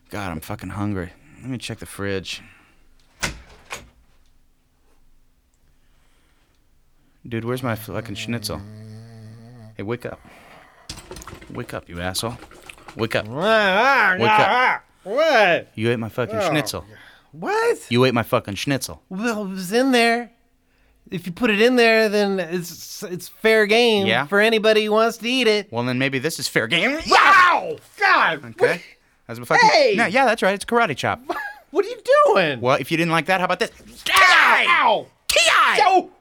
God, I'm fucking hungry. Let me check the fridge. Dude, where's my fucking schnitzel? Hey, wake up. Wake up, you asshole. Wake up. Wake up. What? You ate my fucking schnitzel. What? You ate my fucking schnitzel. Well, it was in there. If you put it in there, then it's fair game Yeah? for anybody who wants to eat it. Well, then maybe this is fair game. Wow! God! Okay. That's a fucking... Hey! Yeah, that's right. It's a karate chop. What are you doing? Well, if you didn't like that, how about this? Ow! Ki! Ow!